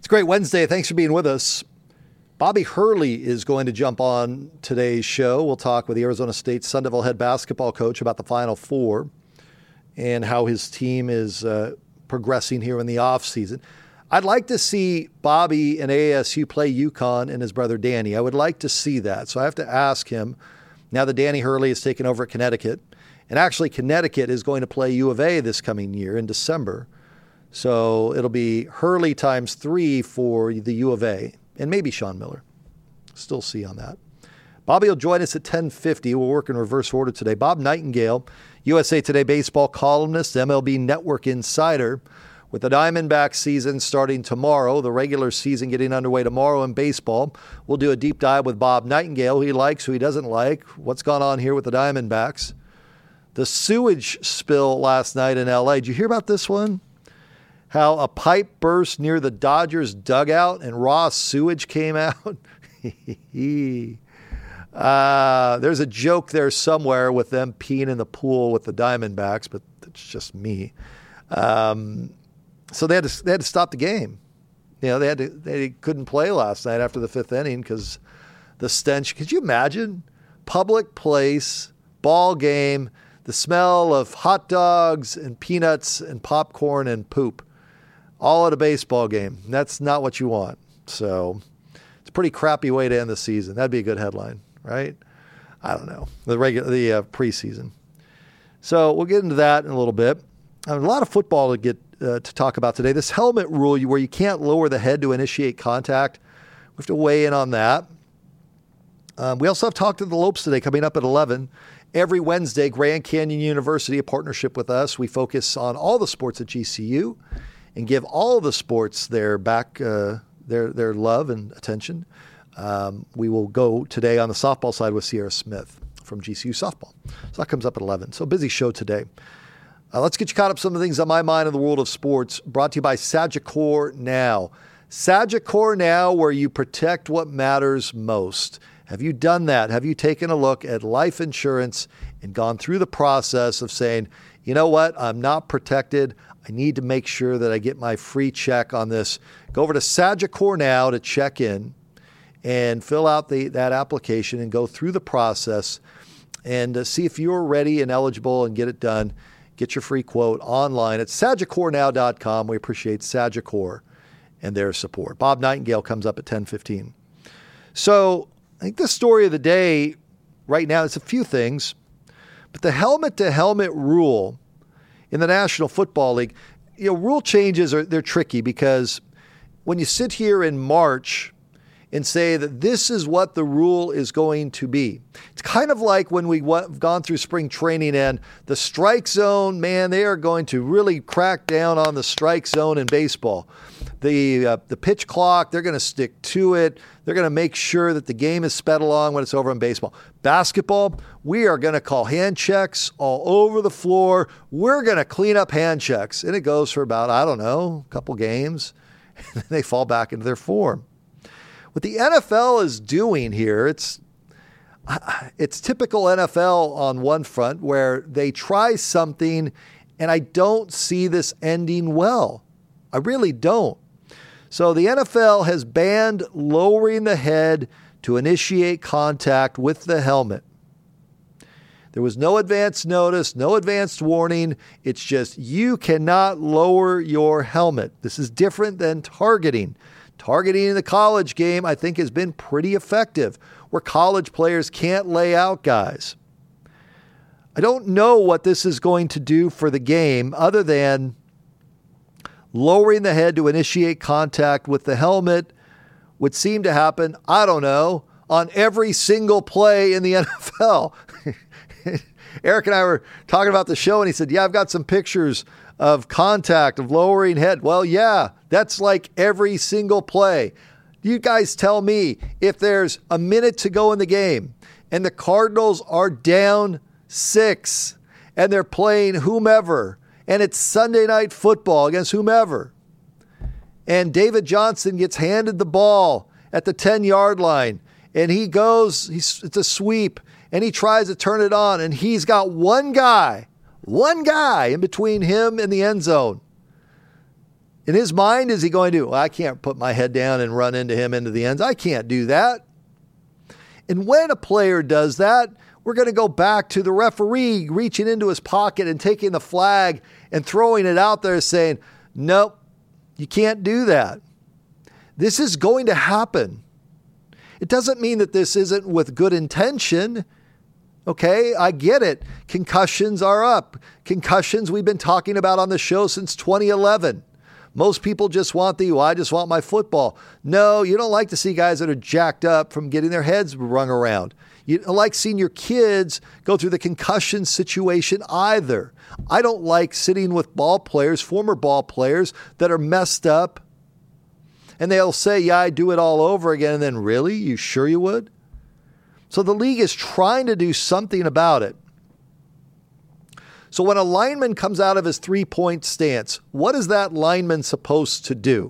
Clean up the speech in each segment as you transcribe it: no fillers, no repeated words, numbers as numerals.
It's a great Wednesday. Thanks for being with us. Bobby Hurley is going to jump on today's show. We'll talk with the Arizona State Sun Devil head basketball coach about the Final Four and how his team is progressing here in the offseason. I'd like to see Bobby and ASU play UConn and his brother Danny. I would like to see that. So I have to ask him, now that Danny Hurley has taken over at Connecticut, and actually Connecticut is going to play U of A this coming year in December. So it'll be Hurley times 3 for the U of A, and maybe Sean Miller. Still see on that. Bobby will join us at 10:50. We'll work in reverse order today. Bob Nightingale, USA Today baseball columnist, MLB Network insider. With the Diamondback season starting tomorrow, the regular season getting underway tomorrow in baseball, we'll do a deep dive with Bob Nightingale, who he likes, who he doesn't like, what's gone on here with the Diamondbacks. The sewage spill last night in L.A. Did you hear about this one? How a pipe burst near the Dodgers dugout and raw sewage came out. There's a joke there somewhere with them peeing in the pool with the Diamondbacks, but it's just me. So they had to stop the game. You know, they couldn't play last night after the 5th inning because the stench. Could you imagine? Public place, ball game, the smell of hot dogs and peanuts and popcorn and poop, all at a baseball game. That's not what you want. So it's a pretty crappy way to end the season. That'd be a good headline, right? I don't know. The preseason. So we'll get into that in a little bit. A lot of football to get to talk about today. This helmet rule where you can't lower the head to initiate contact. We have to weigh in on that. We also have Talk to the Lopes today coming up at 11. Every Wednesday, Grand Canyon University, a partnership with us, we focus on all the sports at GCU and give all the sports their love and attention. We will go today on the softball side with Sierra Smith from GCU Softball. So that comes up at 11. So busy show today. Let's get you caught up some of the things on my mind in the world of sports, brought to you by Sagicor Now. Sagicor Now, where you protect what matters most. Have you done that? Have you taken a look at life insurance and gone through the process of saying, you know what, I'm not protected. I need to make sure that I get my free check on this. Go over to Sagicor Now to check in and fill out that application and go through the process and see if you're ready and eligible and get it done. Get your free quote online at SagicorNow.com. We appreciate Sagicor and their support. Bob Nightingale comes up at 10:15. So I think the story of the day right now is a few things, but the helmet-to-helmet rule in the National Football League, rule changes they're tricky because when you sit here in March and say that this is what the rule is going to be. It's kind of like when we've gone through spring training and the strike zone, man, they are going to really crack down on the strike zone in baseball. The pitch clock, they're going to stick to it. They're going to make sure that the game is sped along when it's over in baseball. Basketball, we are going to call hand checks all over the floor. We're going to clean up hand checks. And it goes for about, a couple games. And then they fall back into their form. What the NFL is doing here, it's typical NFL on one front where they try something, and I don't see this ending well. I really don't. So the NFL has banned lowering the head to initiate contact with the helmet. There was no advance notice, no advanced warning. It's just you cannot lower your helmet. This is different than targeting. Targeting in the college game, I think, has been pretty effective, where college players can't lay out guys. I don't know what this is going to do for the game other than lowering the head to initiate contact with the helmet would seem to happen, on every single play in the NFL. Eric and I were talking about the show, and he said, yeah, I've got some pictures of contact, of lowering head. Well, yeah, that's like every single play. You guys tell me if there's a minute to go in the game and the Cardinals are down 6 and they're playing whomever and it's Sunday Night Football against whomever and David Johnson gets handed the ball at the 10-yard line and it's a sweep and he tries to turn it on and he's got one guy in between him and the end zone. In his mind, is he going to, well, I can't put my head down and run into him into the ends. I can't do that. And when a player does that, we're going to go back to the referee reaching into his pocket and taking the flag and throwing it out there saying, nope, you can't do that. This is going to happen. It doesn't mean that this isn't with good intention. Okay, I get it. Concussions are up. Concussions we've been talking about on the show since 2011. Most people just want I just want my football. No, you don't like to see guys that are jacked up from getting their heads rung around. You don't like seeing your kids go through the concussion situation either. I don't like sitting with ball players, former ball players that are messed up. And they'll say, yeah, I do it all over again. And then, really? You sure you would? So the league is trying to do something about it. So when a lineman comes out of his three-point stance, what is that lineman supposed to do?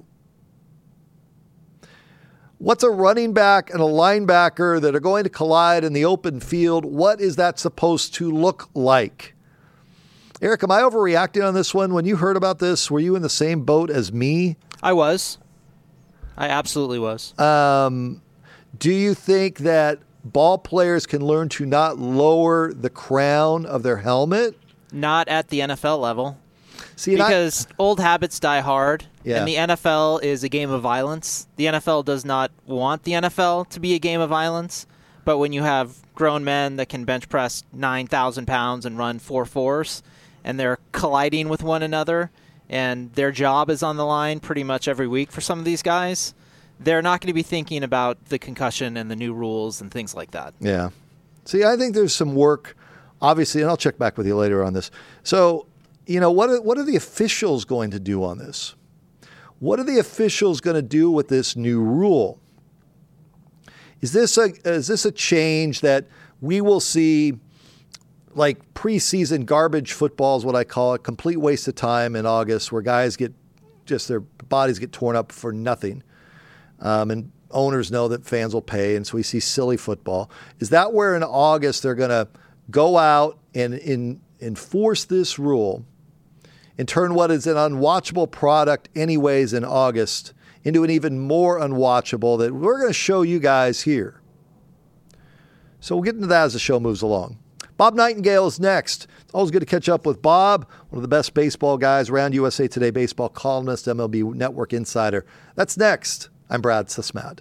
What's a running back and a linebacker that are going to collide in the open field? What is that supposed to look like? Eric, am I overreacting on this one? When you heard about this, were you in the same boat as me? I was. I absolutely was. Do you think that ball players can learn to not lower the crown of their helmet? Not at the NFL level. See, because old habits die hard, yeah. And the NFL is a game of violence. The NFL does not want the NFL to be a game of violence, but when you have grown men that can bench press 9,000 pounds and run 4.4s, and they're colliding with one another, and their job is on the line pretty much every week for some of these guys, they're not going to be thinking about the concussion and the new rules and things like that. Yeah. See, I think there's some work, obviously, and I'll check back with you later on this. So, what are the officials going to do on this? What are the officials going to do with this new rule? Is this a change that we will see, like preseason garbage football is what I call it, complete waste of time in August, where guys their bodies get torn up for nothing, and owners know that fans will pay, and so we see silly football. Is that where in August they're going to go out and enforce this rule and turn what is an unwatchable product anyways in August into an even more unwatchable that we're going to show you guys here? So we'll get into that as the show moves along. Bob Nightingale is next. It's always good to catch up with Bob, one of the best baseball guys around, USA Today baseball columnist, MLB Network insider. That's next. I'm Brad Sismad.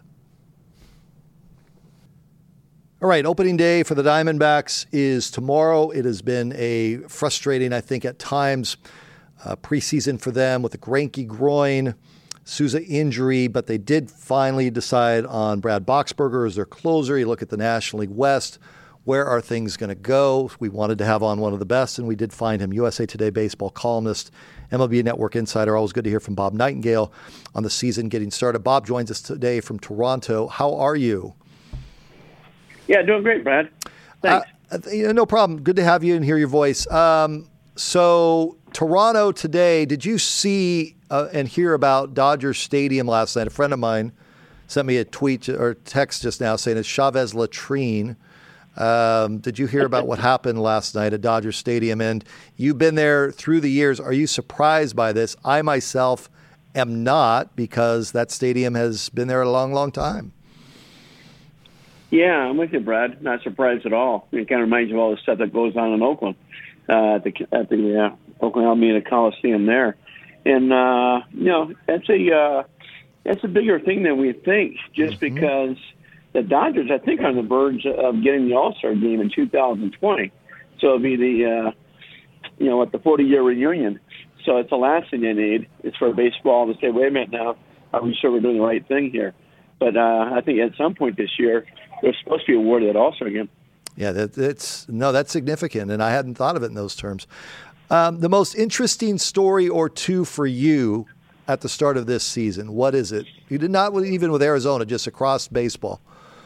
All right, opening day for the Diamondbacks is tomorrow. It has been a frustrating, I think, at times, preseason for them with the Greinke groin, Souza injury, but they did finally decide on Brad Boxberger as their closer. You look at the National League West. Where are things going to go? We wanted to have on one of the best, and we did find him. USA Today baseball columnist, MLB Network insider. Always good to hear from Bob Nightingale on the season getting started. Bob joins us today from Toronto. How are you? Yeah, doing great, Brad. Thanks. No problem. Good to have you and hear your voice. So Toronto today, did you see and hear about Dodger Stadium last night? A friend of mine sent me a tweet or text just now saying it's Chavez latrine. Did you hear about what happened last night at Dodger Stadium? And you've been there through the years. Are you surprised by this? I myself am not, because that stadium has been there a long, long time. Yeah, I'm with you, Brad. Not surprised at all. It kind of reminds you of all the stuff that goes on in Oakland, at the Oakland Alameda Coliseum there. And that's a bigger thing than we think, just because the Dodgers, I think, are on the verge of getting the All-Star game in 2020. So it'll be the 40-year reunion. So it's the last thing they need. It's for baseball to say, wait a minute now, are we sure we're doing the right thing here? But I think at some point this year, they're supposed to be awarded that All-Star game. Yeah, that's significant, and I hadn't thought of it in those terms. The most interesting story or two for you at the start of this season, what is it? You did not even with Arizona, just across baseball.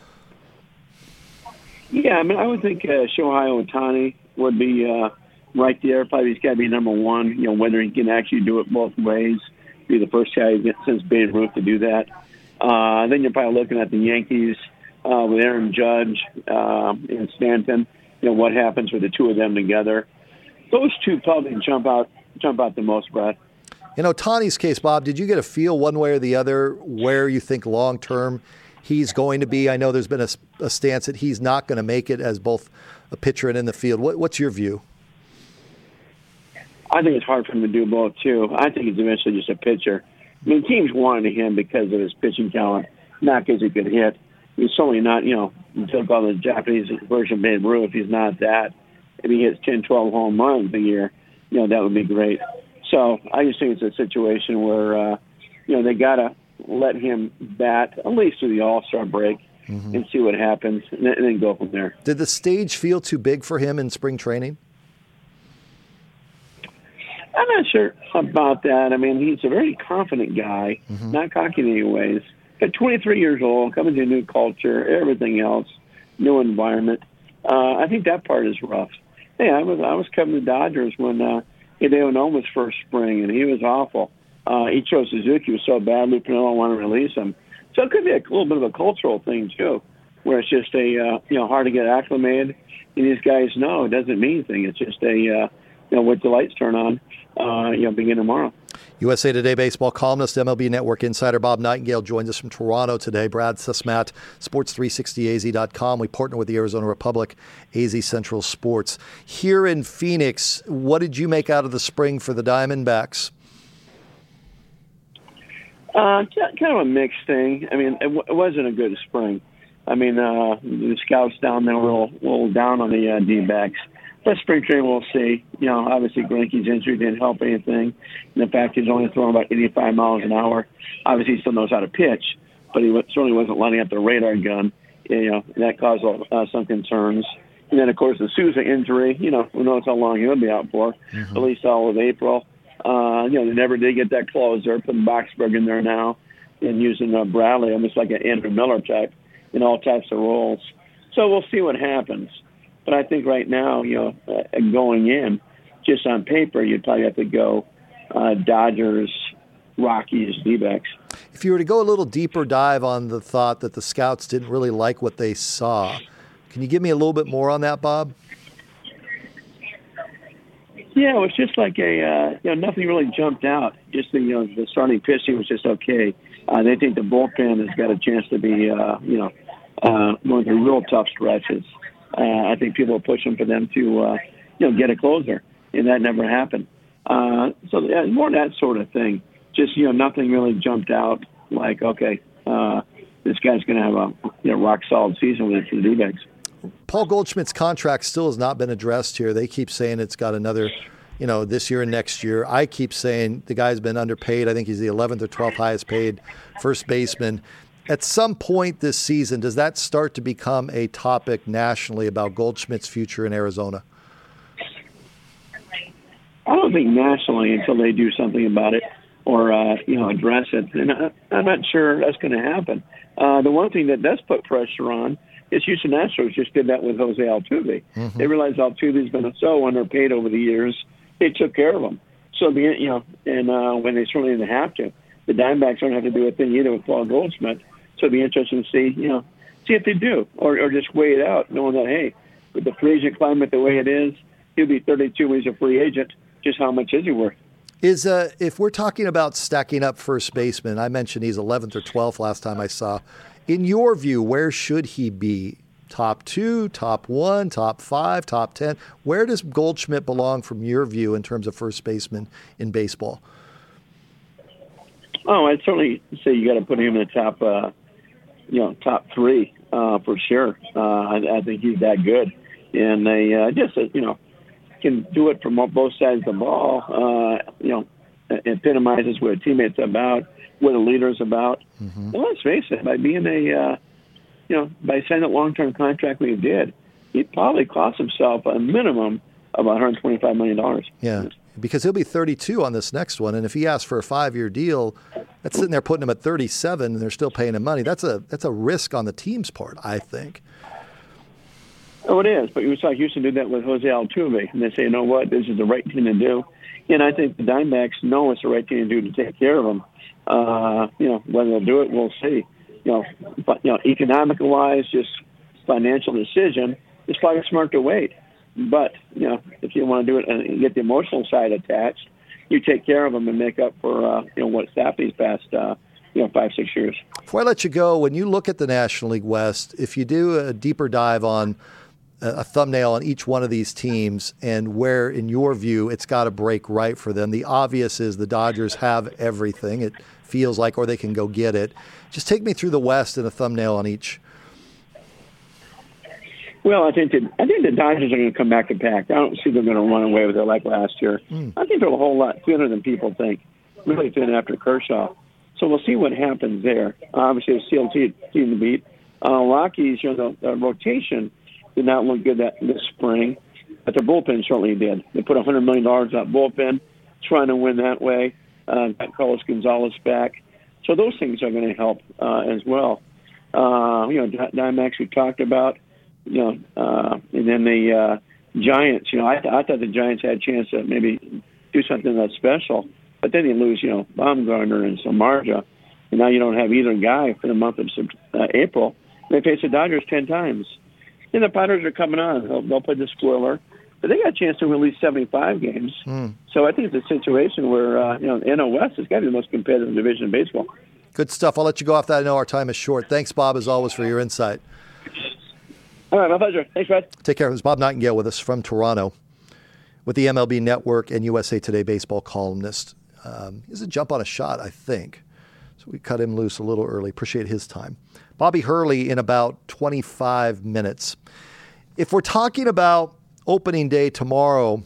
Yeah, I mean, I would think Shohei Ohtani would be right there. Probably he's got to be number one. Whether he can actually do it both ways, be the first guy since Babe Ruth to do that. Then you're probably looking at the Yankees with Aaron Judge and Stanton. What happens with the two of them together? Those two probably jump out the most, Brad. In Ohtani's case, Bob, did you get a feel one way or the other where you think long-term he's going to be? I know there's been a stance that he's not going to make it as both a pitcher and in the field. What's your view? I think it's hard for him to do both, too. I think he's eventually just a pitcher. I mean, teams wanted him because of his pitching talent, not because he could hit. He's certainly not, until called the Japanese version of Babe Ruth, he's not that. If he hits 10, 12 home runs a year, that would be great. So I just think it's a situation where, they got to let him bat at least through the All-Star break and see what happens and then go from there. Did the stage feel too big for him in spring training? I'm not sure about that. I mean, he's a very confident guy, not cocky in any ways, but 23 years old, coming to a new culture, everything else, new environment. I think that part is rough. Hey, I was covering the Dodgers when Hideo Noma's first spring, and he was awful. Ichiro Suzuki was so bad, Lou Piniella wanted to release him. So it could be a little bit of a cultural thing, too, where it's just hard to get acclimated. And these guys know it doesn't mean anything. It's just once the lights turn on, begin tomorrow. USA Today baseball columnist, MLB Network insider Bob Nightingale joins us from Toronto today. Brad Susmat, Sports360AZ.com. We partner with the Arizona Republic, AZ Central Sports. Here in Phoenix, what did you make out of the spring for the Diamondbacks? Kind of a mixed thing. I mean, it wasn't a good spring. I mean, the scouts down there were a little down on the D-backs. But spring training, we'll see. Obviously, Greinke's injury didn't help anything. And the fact he's only throwing about 85 miles an hour. Obviously, he still knows how to pitch, but he certainly wasn't lining up the radar gun. And that caused some concerns. And then, of course, the Souza injury, who knows how long he'll be out for, at least all of April. They never did get that closer, putting Boxberg in there now and using Bradley, almost like an Andrew Miller type, in all types of roles. So we'll see what happens. But I think right now, going in, just on paper, you'd probably have to go Dodgers, Rockies, D-backs. If you were to go a little deeper dive on the thought that the scouts didn't really like what they saw, can you give me a little bit more on that, Bob? Yeah, it was just like nothing really jumped out. Just the starting pitching was just okay. They think the bullpen has got a chance to be, going through real tough stretches. I think people are pushing for them to, get a closer, and that never happened. So more that sort of thing. Just nothing really jumped out. Like, okay, this guy's going to have a rock solid season with the D-backs. Paul Goldschmidt's contract still has not been addressed here. They keep saying it's got another, this year and next year. I keep saying the guy's been underpaid. I think he's the 11th or 12th highest paid first baseman. At some point this season, does that start to become a topic nationally about Goldschmidt's future in Arizona? I don't think nationally until they do something about it or, address it. And I'm not sure that's going to happen. The one thing that does put pressure on is Houston Astros just did that with Jose Altuve. They realized Altuve's been so underpaid over the years, they took care of him. So, when they certainly didn't have to, the Diamondbacks don't have to do a thing either with Paul Goldschmidt. So it'd be interesting to see if they do, or just weigh it out, knowing that, hey, with the free agent climate the way it is, he'll be 32 when he's a free agent. Just how much is he worth? If we're talking about stacking up first baseman, I mentioned he's 11th or 12th last time I saw. In your view, where should he be? Top 2, top 1, top 5, top 10? Where does Goldschmidt belong from your view in terms of first baseman in baseball? Oh, I'd certainly say you got to put him in the top, top 3 for sure. I think he's that good, and they can do it from both sides of the ball. Epitomizes what a teammate's about, what a leader's about. And let's face it, by being by signing a long-term contract when he did, he probably cost himself a minimum of $125 million. Yeah. Because he'll be 32 on this next one, and if he asks for a 5-year deal, that's sitting there putting him at 37, and they're still paying him money. That's a risk on the team's part, I think. Oh, it is. But you saw Houston do that with Jose Altuve, and they say, you know what, this is the right thing to do. And I think the Diamondbacks know it's the right thing to do to take care of him. Whether they'll do it, we'll see. But economical-wise, just financial decision, it's probably smart to wait. But, if you want to do it and get the emotional side attached, you take care of them and make up for what's happened these past 5-6 years. Before I let you go, when you look at the National League West, if you do a deeper dive on a thumbnail on each one of these teams and where, in your view, it's got to break right for them, the obvious is the Dodgers have everything, it feels like, or they can go get it. Just take me through the West and a thumbnail on each. Well, I think the Dodgers are going to come back to pack. I don't see them going to run away with it like last year. I think they're a whole lot thinner than people think, really thin after Kershaw. So we'll see what happens there. Obviously, a steel team to beat. Rockies, the rotation did not look good this spring, but their bullpen certainly did. They put $100 million on that bullpen, trying to win that way. Got Carlos Gonzalez back. So those things are going to help as well. Diamondbacks we talked about, and then the Giants. I thought the Giants had a chance to maybe do something that's special, but then you lose, Baumgartner and Samardzija, and now you don't have either guy for the month of April. They face the Dodgers 10 times. And the Padres are coming on. They'll play the spoiler. But they got a chance to release 75 games. So I think it's a situation where, NL West has got to be the most competitive division in baseball. Good stuff. I'll let you go off that. I know our time is short. Thanks, Bob, as always, for your insight. All right, my pleasure. Thanks, Brad. Take care. It was Bob Nightingale with us from Toronto with the MLB Network and USA Today baseball columnist. He's a jump on a shot, I think. So we cut him loose a little early. Appreciate his time. Bobby Hurley in about 25 minutes. If we're talking about opening day tomorrow,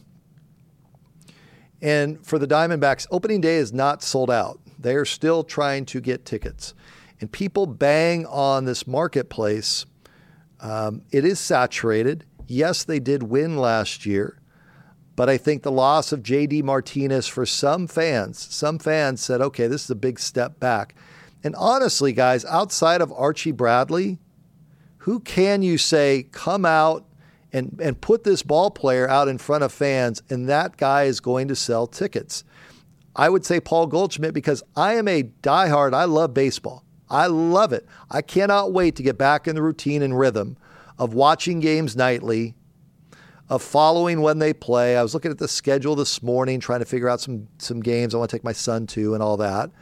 and for the Diamondbacks, opening day is not sold out. They are still trying to get tickets. And people bang on this marketplace. It is saturated. Yes, they did win last year. But I think the loss of J.D. Martinez for some fans said, okay, this is a big step back. And honestly, guys, outside of Archie Bradley, who can you say come out and put this ball player out in front of fans and that guy is going to sell tickets? I would say Paul Goldschmidt, because I am a diehard. I love baseball. I love it. I cannot wait to get back in the routine and rhythm of watching games nightly, of following when they play. I was looking at the schedule this morning, trying to figure out some games I want to take my son to and all that.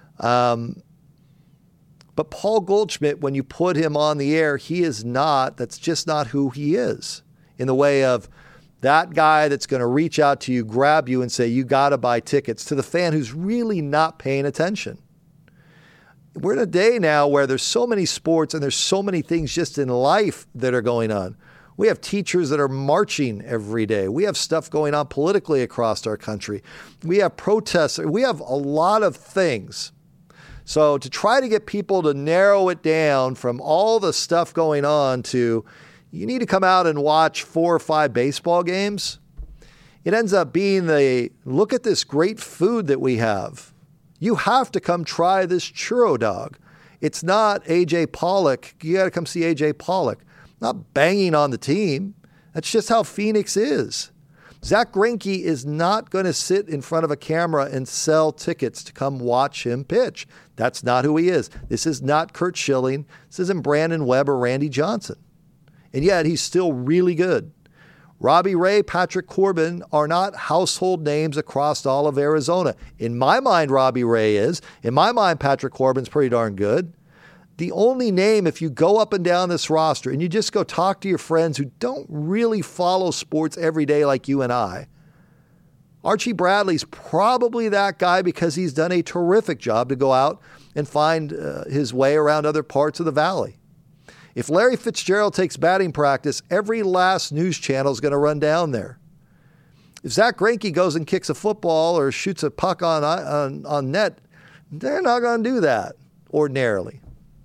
But Paul Goldschmidt, when you put him on the air, that's just not who he is, in the way of that guy that's going to reach out to you, grab you and say, you got to buy tickets, to the fan who's really not paying attention. We're in a day now where there's so many sports and there's so many things just in life that are going on. We have teachers that are marching every day. We have stuff going on politically across our country. We have protests. We have a lot of things. So to try to get people to narrow it down from all the stuff going on to, you need to come out and watch 4 or 5 baseball games, it ends up being look at this great food that we have. You have to come try this churro dog. It's not A.J. Pollock. You got to come see A.J. Pollock. Not banging on the team. That's just how Phoenix is. Zach Greinke is not going to sit in front of a camera and sell tickets to come watch him pitch. That's not who he is. This is not Curt Schilling. This isn't Brandon Webb or Randy Johnson. And yet he's still really good. Robbie Ray, Patrick Corbin are not household names across all of Arizona. In my mind, Robbie Ray is. In my mind, Patrick Corbin's pretty darn good. The only name, if you go up and down this roster and you just go talk to your friends who don't really follow sports every day like you and I, Archie Bradley's probably that guy because he's done a terrific job to go out and find his way around other parts of the valley. If Larry Fitzgerald takes batting practice, every last news channel is going to run down there. If Zach Greinke goes and kicks a football or shoots a puck on net, they're not going to do that ordinarily.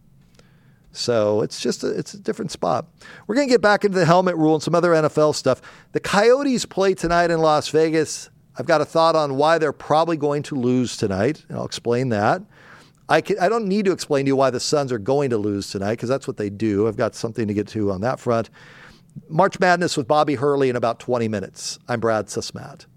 So it's a different spot. We're going to get back into the helmet rule and some other NFL stuff. The Coyotes play tonight in Las Vegas. I've got a thought on why they're probably going to lose tonight, and I'll explain that. I don't need to explain to you why the Suns are going to lose tonight, because that's what they do. I've got something to get to on that front. March Madness with Bobby Hurley in about 20 minutes. I'm Brad Susmat.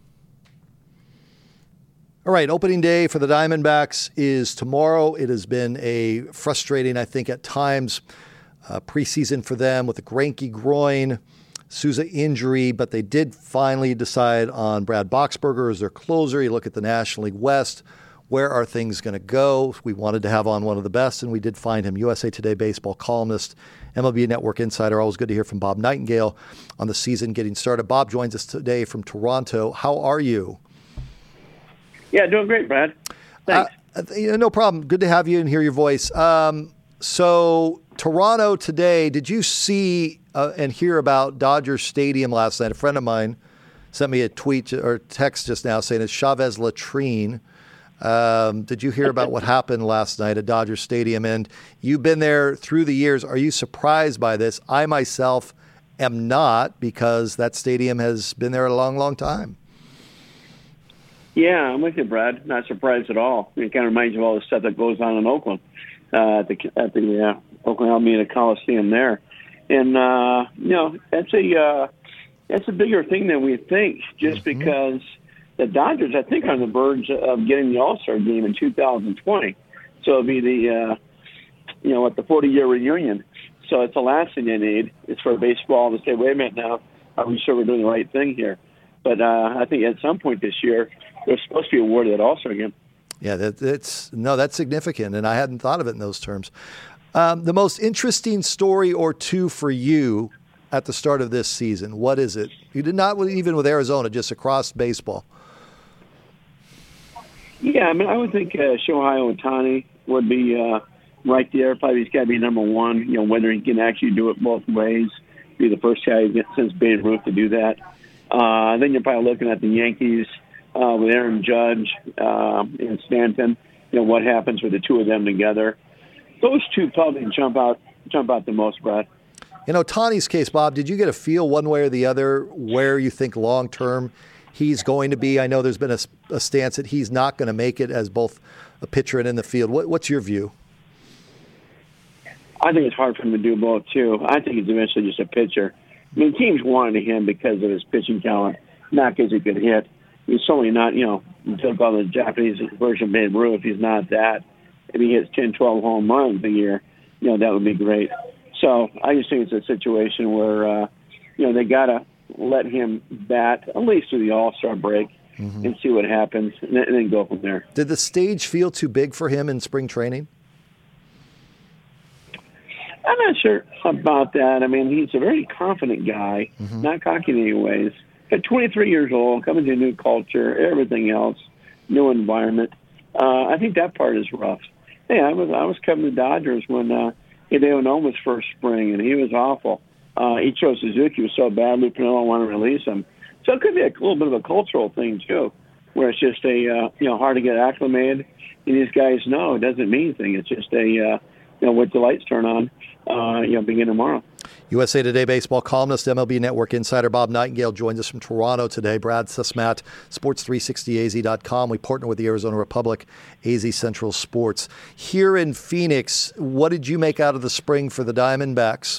All right, opening day for the Diamondbacks is tomorrow. It has been a frustrating, I think, at times, preseason for them with the Greinke groin. Souza injury, but they did finally decide on Brad Boxberger as their closer. You look at the National League West. Where are things going to go? We wanted to have on one of the best, and we did find him. USA Today baseball columnist, MLB Network insider. Always good to hear from Bob Nightingale on the season getting started. Bob joins us today from Toronto. How are you? Yeah, doing great, Brad. Thanks. No problem. Good to have you and hear your voice. So Toronto today, did you see and hear about Dodger Stadium last night? A friend of mine sent me a tweet or text just now saying it's Chavez Latrine. Did you hear about what happened last night at Dodger Stadium? And you've been there through the years. Are you surprised by this? I myself am not, because that stadium has been there a long, long time. Yeah, I'm with you, Brad. Not surprised at all. It kind of reminds you of all the stuff that goes on in Oakland, at the Oakland Alameda Coliseum there. And, that's a bigger thing than we think, just because the Dodgers, I think, are on the verge of getting the All-Star game in 2020. So it'll be the 40-year reunion. So it's the last thing they need. It's for baseball to say, wait a minute now, are we sure we're doing the right thing here? But I think at some point this year, they're supposed to be awarded that All-Star game. Yeah, that's significant, and I hadn't thought of it in those terms. The most interesting story or two for you at the start of this season, what is it? You did not even with Arizona, just across baseball. Yeah, I mean, I would think Shohei Ohtani would be right there. Probably he's got to be number one. You know, whether he can actually do it both ways, be the first guy since Babe Ruth to do that. Then you're probably looking at the Yankees with Aaron Judge and Stanton. You know, what happens with the two of them together? Those two probably jump out the most, Brad. In Ohtani's case, Bob, did you get a feel one way or the other where you think long-term he's going to be? I know there's been a stance that he's not going to make it as both a pitcher and in the field. What's your view? I think it's hard for him to do both, too. I think he's eventually just a pitcher. I mean, teams wanted him because of his pitching talent, not because he could hit. He's certainly not, you took all the Japanese version of Babe Ruth. He's not that. If he hits 10, 12 home runs a year, that would be great. So I just think it's a situation where, they got to let him bat at least through the All-Star break and see what happens and then go from there. Did the stage feel too big for him in spring training? I'm not sure about that. I mean, he's a very confident guy, not cocky in any ways. At 23 years old, coming to a new culture, everything else, new environment. I think that part is rough. Hey, I was covering the Dodgers when Hideo Noma's first spring, and he was awful. Ichiro Suzuki was so bad, Lou Piniella wanted to release him. So it could be a little bit of a cultural thing, too, where it's just hard to get acclimated. And these guys know it doesn't mean anything. It's just once the lights turn on, begin tomorrow. USA Today baseball columnist, MLB Network insider Bob Nightingale joins us from Toronto today. Brad Susmat, Sports360AZ.com. We partner with the Arizona Republic, AZ Central Sports. Here in Phoenix, what did you make out of the spring for the Diamondbacks?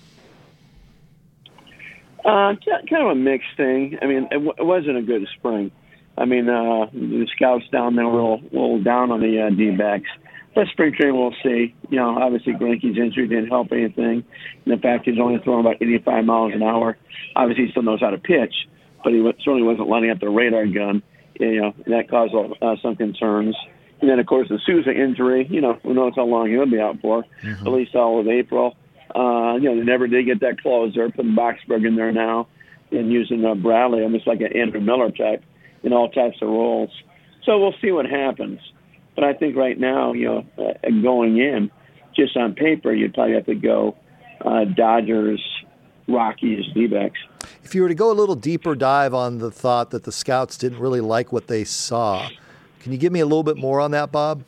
Kind of a mixed thing. I mean, it wasn't a good spring. I mean, the scouts down there were a little down on the D-backs. But spring training, we'll see. Obviously, Greinke's injury didn't help anything. And the fact he's only throwing about 85 miles an hour. Obviously, he still knows how to pitch, but he certainly wasn't lining up the radar gun. That caused some concerns. And then, of course, the Souza injury, who knows how long he'll be out for, at least all of April. They never did get that closer, putting Boxberg in there now and using Bradley almost like an Andrew Miller type in all types of roles. So we'll see what happens. But I think right now, going in, just on paper, you'd probably have to go Dodgers, Rockies, D-backs. If you were to go a little deeper dive on the thought that the scouts didn't really like what they saw, can you give me a little bit more on that, Bob?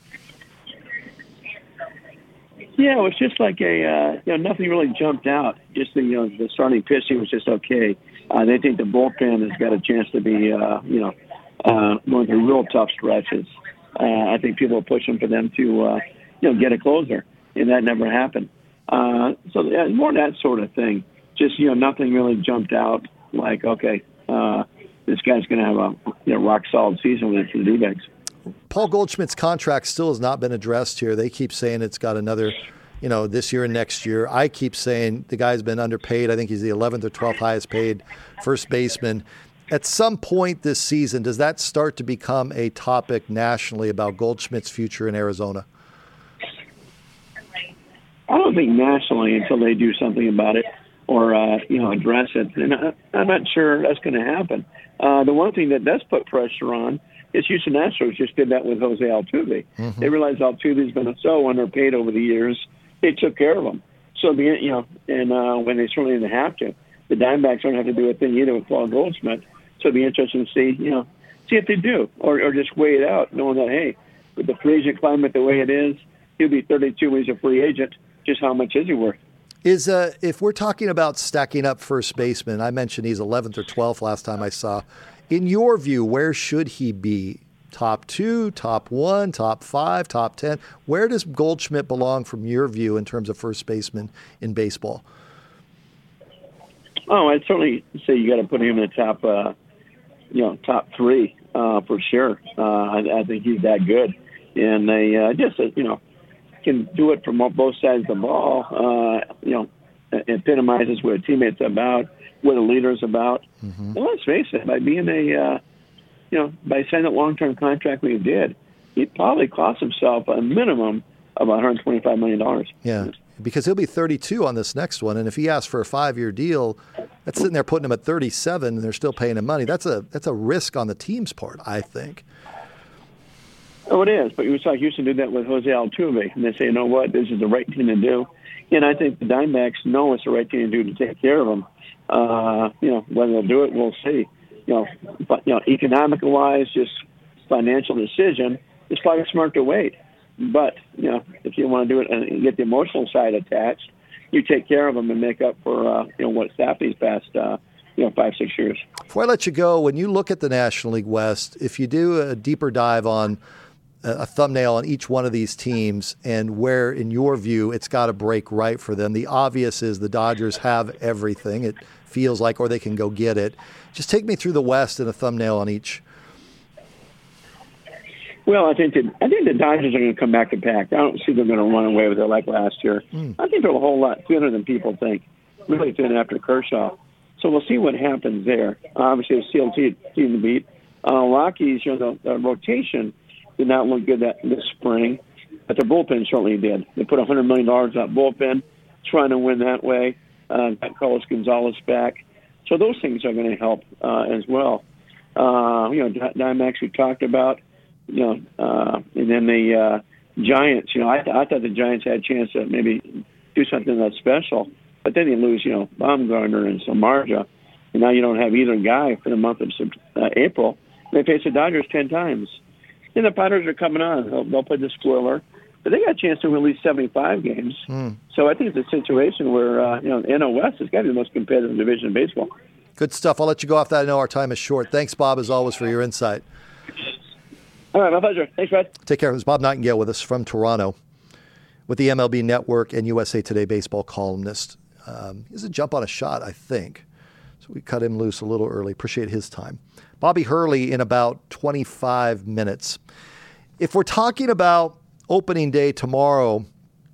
Yeah, it was just like nothing really jumped out. Just the starting pitching was just okay. They think the bullpen has got a chance to be, going through real tough stretches. I think people are pushing for them to, get a closer, and that never happened. So more that sort of thing. Just, nothing really jumped out like, okay, this guy's going to have a rock-solid season with the D-backs. Paul Goldschmidt's contract still has not been addressed here. They keep saying it's got another, this year and next year. I keep saying the guy's been underpaid. I think he's the 11th or 12th highest paid first baseman. At some point this season, does that start to become a topic nationally about Goldschmidt's future in Arizona? I don't think nationally until they do something about it or, address it. And I'm not sure that's going to happen. The one thing that does put pressure on is Houston Astros just did that with Jose Altuve. Mm-hmm. They realized Altuve's been so underpaid over the years, they took care of him. So, when they certainly didn't have to, the Diamondbacks don't have to do a thing either with Paul Goldschmidt. So it'd be interesting to see if they do, or just weigh it out, knowing that, hey, with the free agent climate the way it is, he'll be 32 when he's a free agent. Just how much is he worth? If we're talking about stacking up first baseman, I mentioned he's 11th or 12th last time I saw. In your view, where should he be? Top 2, top 1, top 5, top 10? Where does Goldschmidt belong from your view in terms of first baseman in baseball? Oh, I'd certainly say you got to put him in the top 3 for sure. I think he's that good, and they can do it from both sides of the ball. Epitomizes what a teammate's about, what a leader's about. Mm-hmm. And let's face it, by being by signing a long-term contract when he did, he probably cost himself a minimum of $125 million. Yeah, because he'll be 32 on this next one, and if he asks for a 5-year deal, that's sitting there putting him at 37, and they're still paying him money. That's a risk on the team's part, I think. Oh, it is, but you saw Houston do that with Jose Altuve, and they say, you know what, this is the right thing to do. And I think the Diamondbacks know it's the right thing to do to take care of him. Whether they'll do it, we'll see. Economical-wise, just financial decision, it's probably smart to wait. But, if you want to do it and get the emotional side attached, you take care of them and make up for, what's happened these past, 5-6 years. Before I let you go, when you look at the National League West, if you do a deeper dive on a thumbnail on each one of these teams and where, in your view, it's got to break right for them, the obvious is the Dodgers have everything, it feels like, or they can go get it. Just take me through the West and a thumbnail on each. Well, I think the Dodgers are going to come back to pack. I don't see them going to run away with it like last year. I think they're a whole lot thinner than people think, really thin after Kershaw. So we'll see what happens there. Obviously, a CLT team to beat. Rockies, the rotation did not look good this spring, but their bullpen certainly did. They put $100 million on that bullpen, trying to win that way. Got Carlos Gonzalez back. So those things are going to help as well. Diamondbacks we talked about. And then the Giants, I thought the Giants had a chance to maybe do something that's special, but then you lose, Baumgartner and Samardzija, and now you don't have either guy for the month of April. They face the Dodgers 10 times. And the Padres are coming on. They'll play the spoiler, but they got a chance to win at least 75 games. So I think it's a situation where, the NL West has got to be the most competitive division in baseball. Good stuff. I'll let you go off that. I know our time is short. Thanks, Bob, as always, for your insight. All right, my pleasure. Thanks, Brad. Take care. It was Bob Nightingale with us from Toronto with the MLB Network and USA Today baseball columnist. He's a jump on a shot, I think. So we cut him loose a little early. Appreciate his time. Bobby Hurley in about 25 minutes. If we're talking about opening day tomorrow,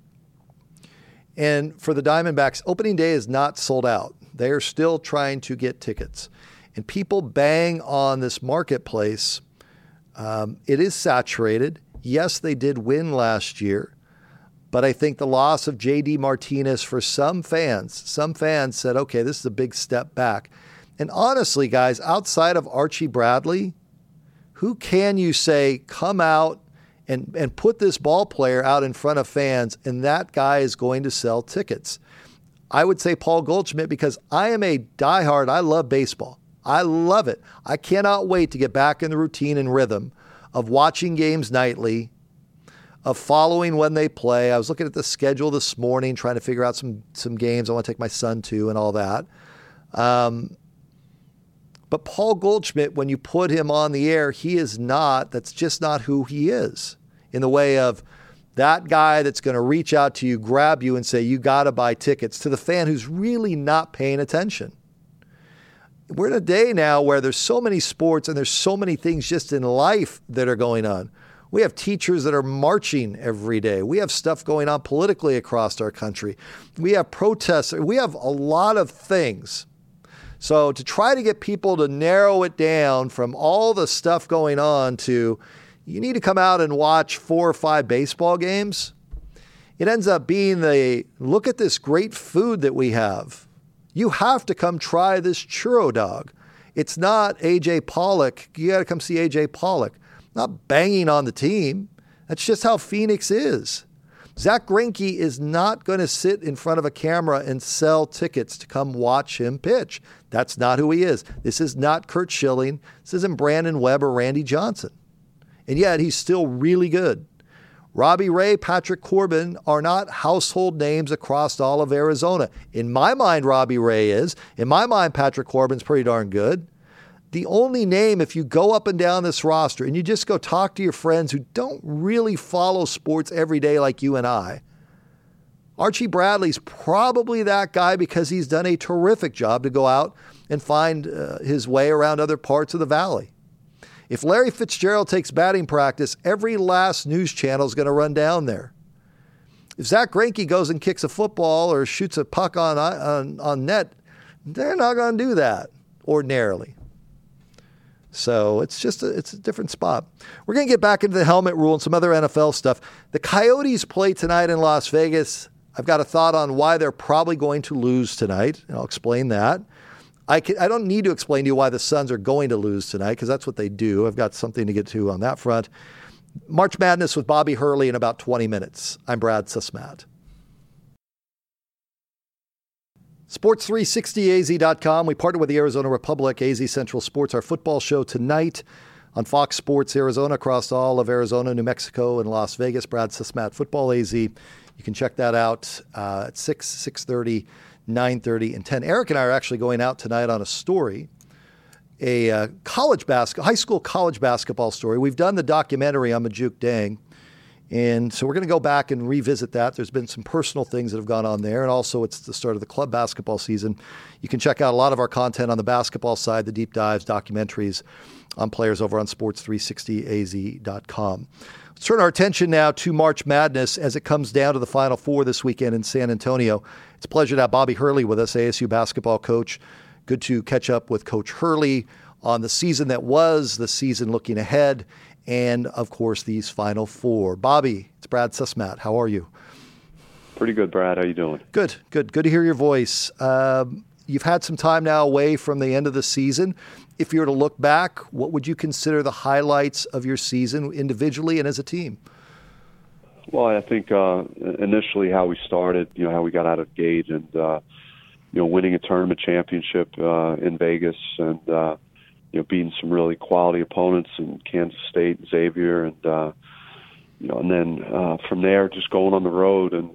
and for the Diamondbacks, opening day is not sold out. They are still trying to get tickets. And people bang on this marketplace. It is saturated. Yes, they did win last year, but I think the loss of J.D. Martinez for some fans said, okay, this is a big step back. And honestly, guys, outside of Archie Bradley, who can you say come out and put this ball player out in front of fans and that guy is going to sell tickets? I would say Paul Goldschmidt, because I am a diehard. I love baseball. I love it. I cannot wait to get back in the routine and rhythm of watching games nightly, of following when they play. I was looking at the schedule this morning, trying to figure out some games I want to take my son to and all that. But Paul Goldschmidt, when you put him on the air, that's just not who he is, in the way of that guy that's going to reach out to you, grab you and say, you got to buy tickets, to the fan who's really not paying attention. We're in a day now where there's so many sports and there's so many things just in life that are going on. We have teachers that are marching every day. We have stuff going on politically across our country. We have protests. We have a lot of things. So to try to get people to narrow it down from all the stuff going on to, you need to come out and watch 4 or 5 baseball games, it ends up being look at this great food that we have. You have to come try this churro dog. It's not A.J. Pollock. You got to come see A.J. Pollock. Not banging on the team. That's just how Phoenix is. Zach Greinke is not going to sit in front of a camera and sell tickets to come watch him pitch. That's not who he is. This is not Curt Schilling. This isn't Brandon Webb or Randy Johnson. And yet he's still really good. Robbie Ray, Patrick Corbin are not household names across all of Arizona. In my mind, Robbie Ray is. In my mind, Patrick Corbin's pretty darn good. The only name, if you go up and down this roster and you just go talk to your friends who don't really follow sports every day like you and I, Archie Bradley's probably that guy because he's done a terrific job to go out and find his way around other parts of the valley. If Larry Fitzgerald takes batting practice, every last news channel is going to run down there. If Zach Greinke goes and kicks a football or shoots a puck on net, they're not going to do that ordinarily. So it's a different spot. We're going to get back into the helmet rule and some other NFL stuff. The Coyotes play tonight in Las Vegas. I've got a thought on why they're probably going to lose tonight, and I'll explain that. I don't need to explain to you why the Suns are going to lose tonight because that's what they do. I've got something to get to on that front. March Madness with Bobby Hurley in about 20 minutes. I'm Brad Susmat. Sports360az.com. We partner with the Arizona Republic, AZ Central Sports, our football show tonight on Fox Sports Arizona across all of Arizona, New Mexico, and Las Vegas. Brad Susmat, Football AZ. You can check that out at 6, 6:30, 9:30, and 10. Eric and I are actually going out tonight on a story, a high school college basketball story. We've done the documentary on Majuk Dang, and so we're going to go back and revisit that. There's been some personal things that have gone on there, and also it's the start of the club basketball season. You can check out a lot of our content on the basketball side, the deep dives, documentaries on players over on sports360az.com. Let's turn our attention now to March Madness as it comes down to the Final Four this weekend in San Antonio. It's a pleasure to have Bobby Hurley with us, ASU basketball coach. Good to catch up with Coach Hurley on the season that was, the season looking ahead, and, of course, these Final Four. Bobby, it's Brad Susmat. How are you? Pretty good, Brad. How you doing? Good. Good to hear your voice. You've had some time now away from the end of the season. If you were to look back, what would you consider the highlights of your season individually and as a team? Well, I think initially how we started, how we got out of the gate and, winning a tournament championship in Vegas and, beating some really quality opponents in Kansas State, Xavier, and, and then from there just going on the road and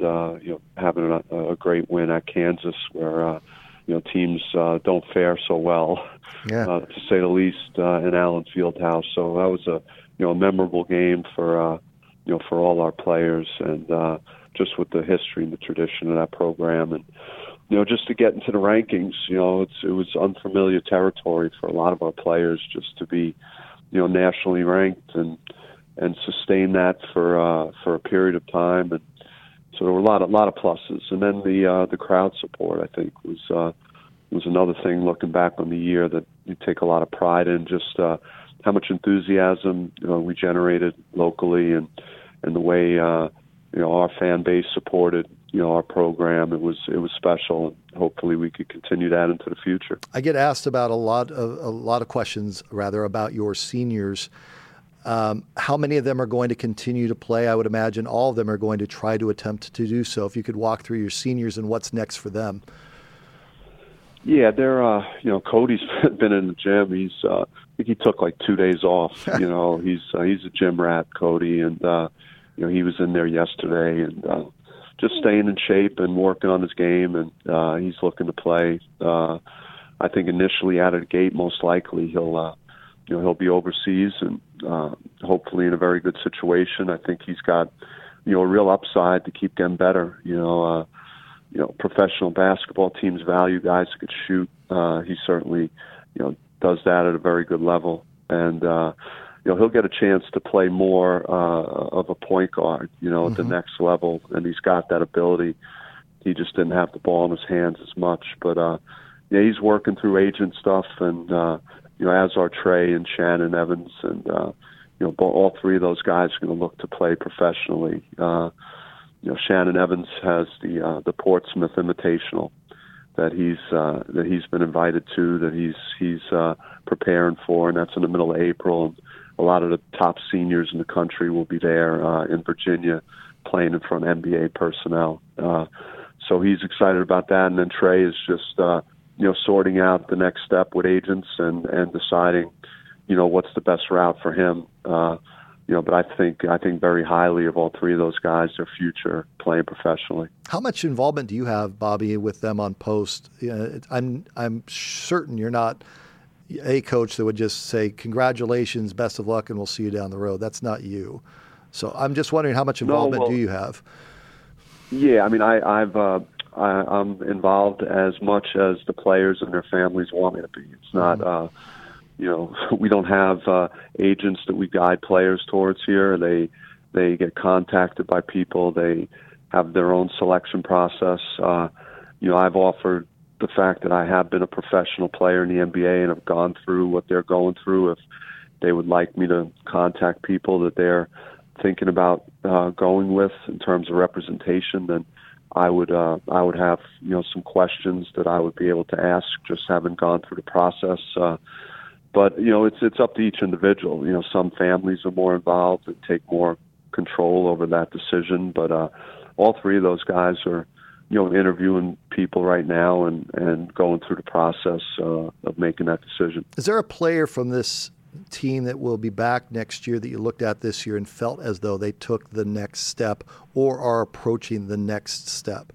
having a great win at Kansas where, teams don't fare so well, to say the least, in Allen Fieldhouse. So that was a memorable game for all our players and just with the history and the tradition of that program. And, just to get into the rankings, it was unfamiliar territory for a lot of our players just to be, nationally ranked and sustain that for a period of time. And so there were a lot of pluses. And then the crowd support, I think, was another thing looking back on the year that you take a lot of pride in, just how much enthusiasm we generated locally and the way our fan base supported our program. It was special, and hopefully we could continue that into the future. I get asked about a lot of questions rather about your seniors. How many of them are going to continue to play? I would imagine all of them are going to try to attempt to do so. If you could walk through your seniors and what's next for them. Yeah, they're Cody's been in the gym. He's I think he took like 2 days off. He's a gym rat, Cody, and he was in there yesterday and just staying in shape and working on his game, and he's looking to play. I think initially out of the gate, most likely he'll be overseas and hopefully in a very good situation. I think he's got a real upside to keep getting better. Professional basketball teams value guys who could shoot. He certainly, does that at a very good level. And, he'll get a chance to play more of a point guard, at the next level, and he's got that ability. He just didn't have the ball in his hands as much, but he's working through agent stuff, and as are Trey and Shannon Evans, and all three of those guys are going to look to play professionally. Shannon Evans has the Portsmouth Invitational that he's been invited to, that he's preparing for, and that's in the middle of April. And a lot of the top seniors in the country will be there in Virginia playing in front of NBA personnel. So he's excited about that. And then Trey is just sorting out the next step with agents and deciding what's the best route for him. But I think very highly of all three of those guys, their future playing professionally. How much involvement do you have, Bobby, with them on post? I'm certain you're not a coach that would just say, congratulations, best of luck, and we'll see you down the road. That's not you. So I'm just wondering, how much involvement do you have? Yeah, I mean, I'm involved as much as the players and their families want me to be. It's not, we don't have agents that we guide players towards here. They get contacted by people. They have their own selection process. I've offered the fact that I have been a professional player in the NBA and have gone through what they're going through. If they would like me to contact people that they're thinking about going with in terms of representation, then I would have some questions that I would be able to ask, just having gone through the process. But it's up to each individual. Some families are more involved and take more control over that decision. But all three of those guys are interviewing people right now and going through the process of making that decision. Is there a player from this team that will be back next year that you looked at this year and felt as though they took the next step or are approaching the next step?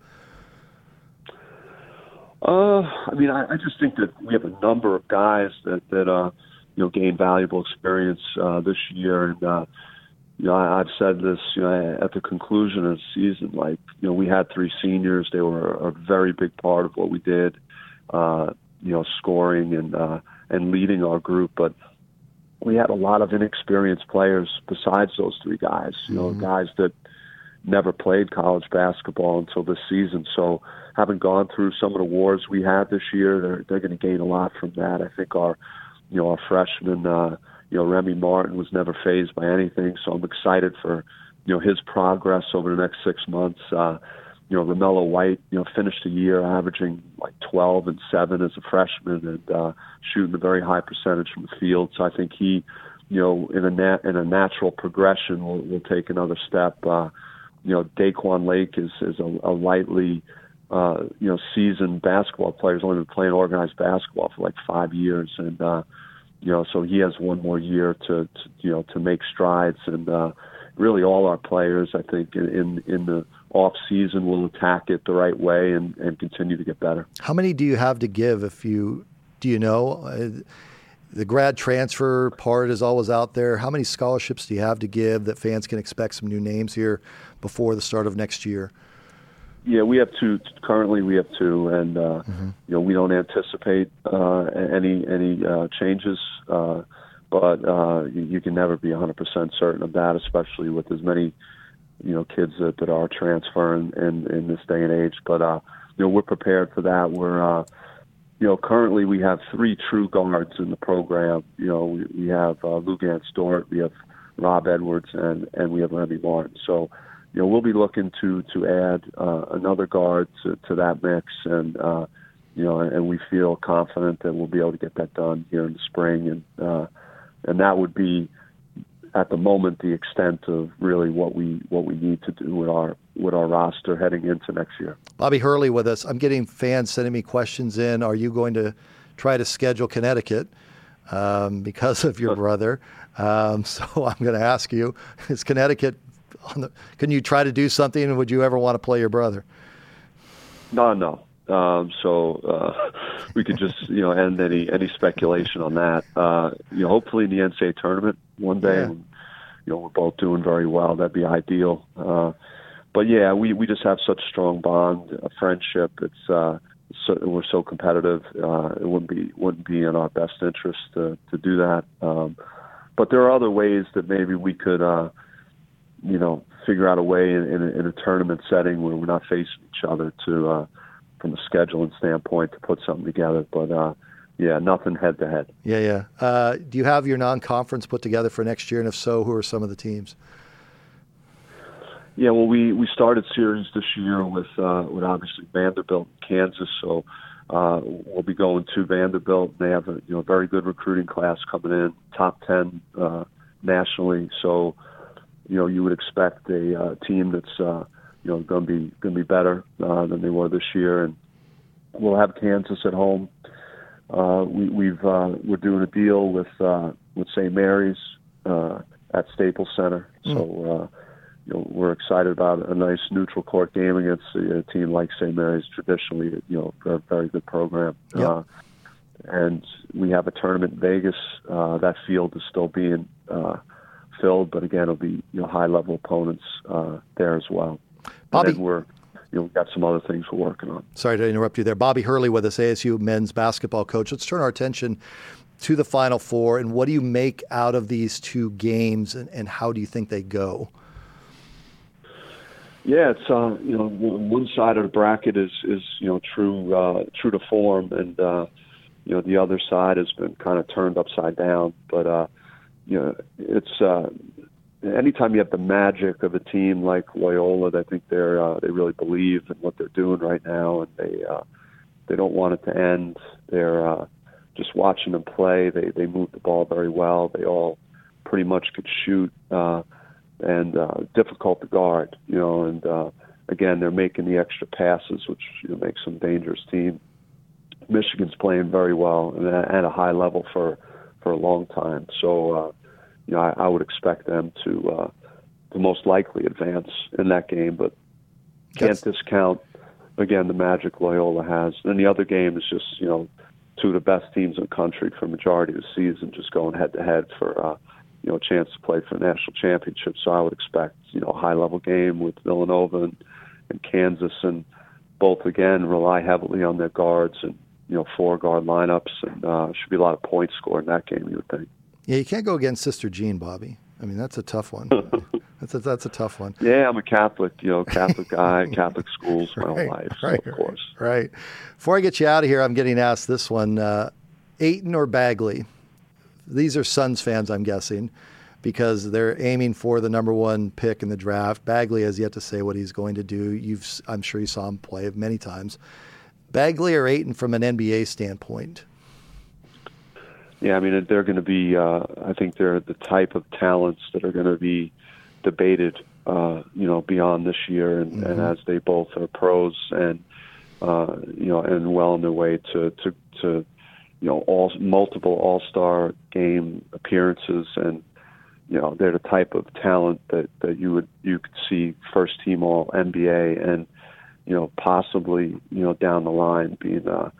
I just think that we have a number of guys that gained valuable experience this year, and I've said this at the conclusion of the season. We had three seniors; they were a very big part of what we did, scoring and leading our group. But we had a lot of inexperienced players besides those three guys. Guys that never played college basketball until this season. So having gone through some of the wars we had this year, they're going to gain a lot from that. I think our freshman, Remy Martin was never fazed by anything. So I'm excited for, his progress over the next 6 months. Romello White, finished the year averaging 12 and 7 as a freshman and shooting a very high percentage from the field. So I think he, in a natural progression will take another step. Daquan Lake is a lightly, seasoned basketball player. He's only been playing organized basketball for 5 years, and so he has one more year to make strides. And really, all our players, I think, in the off season will attack it the right way and continue to get better. How many do you have to give? The grad transfer part is always out there. How many scholarships do you have to give that fans can expect some new names here before the start of next year? Yeah, we have two. Currently, we have two, and we don't anticipate any changes. But you can never be 100% certain of that, especially with as many kids that are transferring in this day and age. But we're prepared for that. We're currently we have three true guards in the program. We have Lugan Stort, we have Rob Edwards, and we have Remy Martin. So, we'll be looking to add another guard to that mix, and we feel confident that we'll be able to get that done here in the spring, and that would be at the moment the extent of really what we need to do with our roster heading into next year. Bobby Hurley with us. I'm getting fans sending me questions in. Are you going to try to schedule Connecticut because of your brother? So I'm going to ask you: is Connecticut can you try to do something, and would you ever want to play your brother? No. So we could just end any speculation on that. Hopefully in the NCAA tournament one day, and, we're both doing very well. That'd be ideal. But yeah, we just have such a strong bond, a friendship. We're so competitive. It wouldn't be in our best interest to do that. but there are other ways that maybe we could, figure out a way in a tournament setting where we're not facing each other to, from a scheduling standpoint, to put something together. But nothing head to head. Yeah. Do you have your non-conference put together for next year? And if so, who are some of the teams? Yeah, well, we started series this year with obviously Vanderbilt and Kansas, so we'll be going to Vanderbilt. They have a very good recruiting class coming in, top 10 nationally. So you would expect a team that's going to be better than they were this year, and we'll have Kansas at home. We're doing a deal with St. Mary's at Staples Center, so. We're excited about a nice neutral court game against a team like St. Mary's, traditionally, a very good program. Yep. And we have a tournament in Vegas. That field is still being filled, but again, it'll be high-level opponents there as well. Bobby, and then we've got some other things we're working on. Sorry to interrupt you there. Bobby Hurley with us, ASU men's basketball coach. Let's turn our attention to the Final Four, and what do you make out of these two games, and how do you think they go? Yeah, it's one side of the bracket is true to form, and the other side has been kind of turned upside down. But it's anytime you have the magic of a team like Loyola, I think they really believe in what they're doing right now, and they don't want it to end. They're just watching them play. They move the ball very well. They all pretty much could shoot. And difficult to guard, and again, they're making the extra passes, which makes them a dangerous team. Michigan's playing very well and at a high level for a long time. So, I would expect them to most likely advance in that game, but can't discount, again, the magic Loyola has. And the other game is just, two of the best teams in the country for a majority of the season, just going head-to-head for a chance to play for the national championship. So I would expect, a high-level game with Villanova and Kansas, and both, again, rely heavily on their guards and, 4-guard lineups, and should be a lot of points scored in that game, you would think. Yeah, you can't go against Sister Jean, Bobby. I mean, that's a tough one. That's a tough one. Yeah, I'm a Catholic, Catholic guy, Catholic schools my whole life, so of course. Right. Before I get you out of here, I'm getting asked this one, Ayton or Bagley? These are Suns fans, I'm guessing, because they're aiming for the number one pick in the draft. Bagley has yet to say what he's going to do. I'm sure you saw him play many times. Bagley or Ayton from an NBA standpoint? Yeah, I mean, they're going to be, I think they're the type of talents that are going to be debated, beyond this year. And as they both are pros and, and well on their way to multiple All-Star game appearances, and they're the type of talent that you could see first team All NBA, and possibly down the line being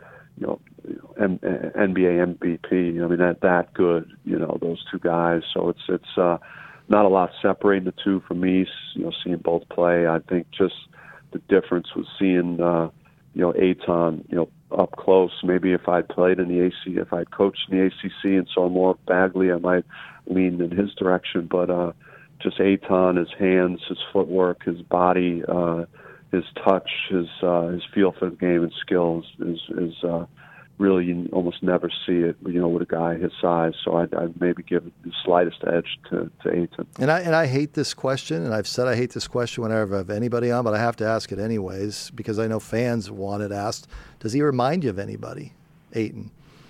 NBA MVP. I mean that good, those two guys. So it's not a lot separating the two for me. Seeing both play, I think just the difference was seeing Ayton up close. Maybe if I'd played in the AC, if I'd coached in the ACC and saw more of Bagley, I might lean in his direction. But just Ayton, his hands, his footwork, his body, his touch, his feel for the game and skills is really, you almost never see it, with a guy his size. So I'd maybe give the slightest edge to Ayton. And I hate this question, and I've said I hate this question whenever I have anybody on, but I have to ask it anyways because I know fans want it asked. Does he remind you of anybody, Ayton?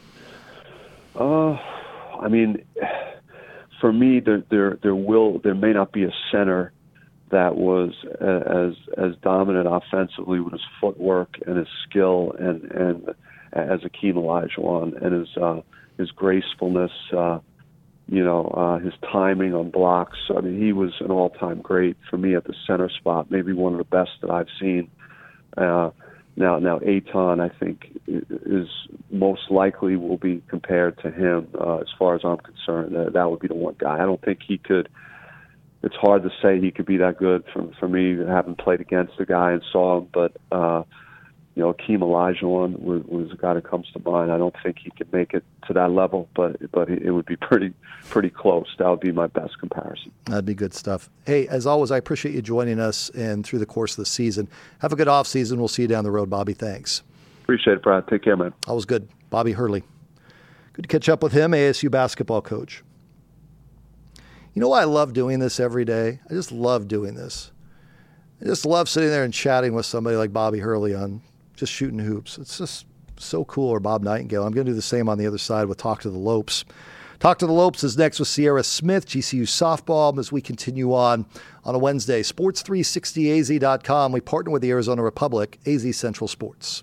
I mean, for me, there may not be a center that was as dominant offensively with his footwork and his skill and as Akeem Olajuwon, and his gracefulness, his timing on blocks. I mean, he was an all-time great for me at the center spot, maybe one of the best that I've seen. Now Ayton, I think, is most likely will be compared to him as far as I'm concerned. That would be the one guy. I don't think he could. It's hard to say he could be that good for me. I haven't played against the guy and saw him, but Akeem Olajuwon was a guy that comes to mind. I don't think he could make it to that level, but it would be pretty close. That would be my best comparison. That'd be good stuff. Hey, as always, I appreciate you joining us and through the course of the season. Have a good off season. We'll see you down the road, Bobby. Thanks. Appreciate it, Brad. Take care, man. Always good. Bobby Hurley. Good to catch up with him, ASU basketball coach. You know why I love doing this every day? I just love doing this. I just love sitting there and chatting with somebody like Bobby Hurley on just shooting hoops. It's just so cool. Or Bob Nightingale. I'm going to do the same on the other side with Talk to the Lopes. Talk to the Lopes is next with Sierra Smith, GCU softball, as we continue on a Wednesday. Sports360az.com. We partner with the Arizona Republic, AZ Central Sports.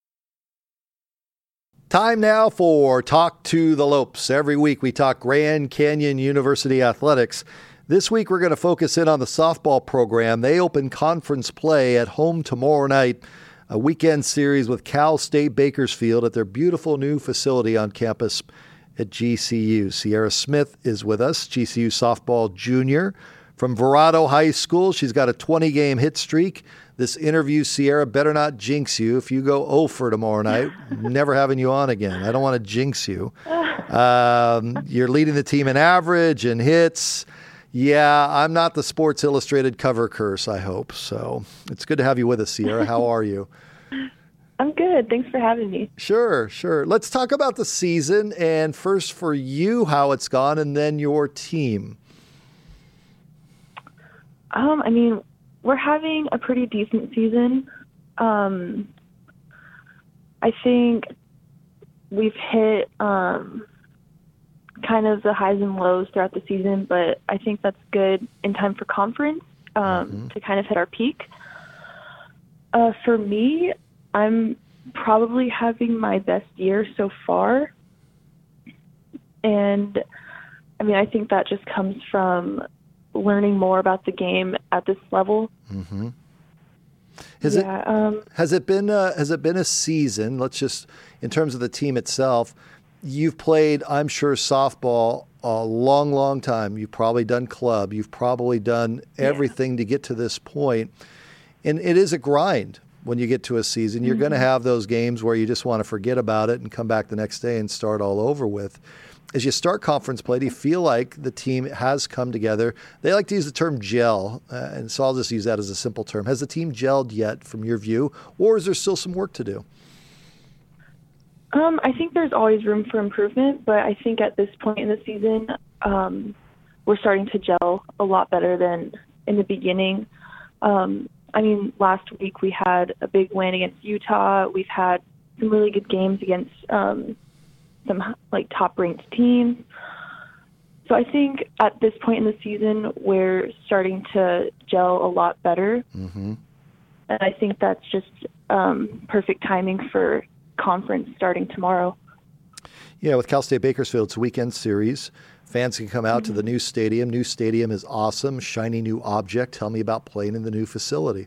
Time now for Talk to the Lopes. Every week we talk Grand Canyon University athletics. This week we're going to focus in on the softball program. They open conference play at home tomorrow night, a weekend series with Cal State Bakersfield at their beautiful new facility on campus at GCU. Sierra Smith is with us, GCU softball junior from Verrado High School. She's got a 20-game hit streak. This interview, Sierra, better not jinx you. If you go 0 for tomorrow night, never having you on again. I don't want to jinx you. You're leading the team in average and hits. Yeah, I'm not the Sports Illustrated cover curse, I hope. So it's good to have you with us, Sierra. How are you? I'm good. Thanks for having me. Sure. Let's talk about the season, and first for you, how it's gone, and then your team. We're having a pretty decent season. I think we've hit kind of the highs and lows throughout the season, but I think that's good in time for conference to kind of hit our peak. For me, I'm probably having my best year so far. And, I think that just comes from learning more about the game at this level. Mm-hmm. Has it been a season? Let's just, in terms of the team itself, you've played, I'm sure, softball a long, long time. You've probably done club. You've probably done everything to get to this point. And it is a grind when you get to a season. You're going to have those games where you just want to forget about it and come back the next day and start all over with. As you start conference play, do you feel like the team has come together? They like to use the term gel, and so I'll just use that as a simple term. Has the team gelled yet from your view, or is there still some work to do? I think there's always room for improvement, but I think at this point in the season, we're starting to gel a lot better than in the beginning. Last week we had a big win against Utah. We've had some really good games against some top-ranked teams. So I think at this point in the season, we're starting to gel a lot better. Mm-hmm. And I think that's just perfect timing for conference starting tomorrow. Yeah, with Cal State Bakersfield, it's a weekend series. Fans can come out to the new stadium. New stadium is awesome, shiny new object. Tell me about playing in the new facility.